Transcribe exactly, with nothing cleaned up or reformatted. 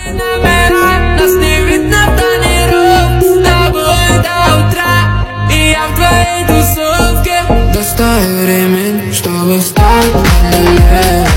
номера, нас не видно в тониру. С тобой до утра, и я в твоей тусовке. Достаю ремень, чтобы встать на ноги.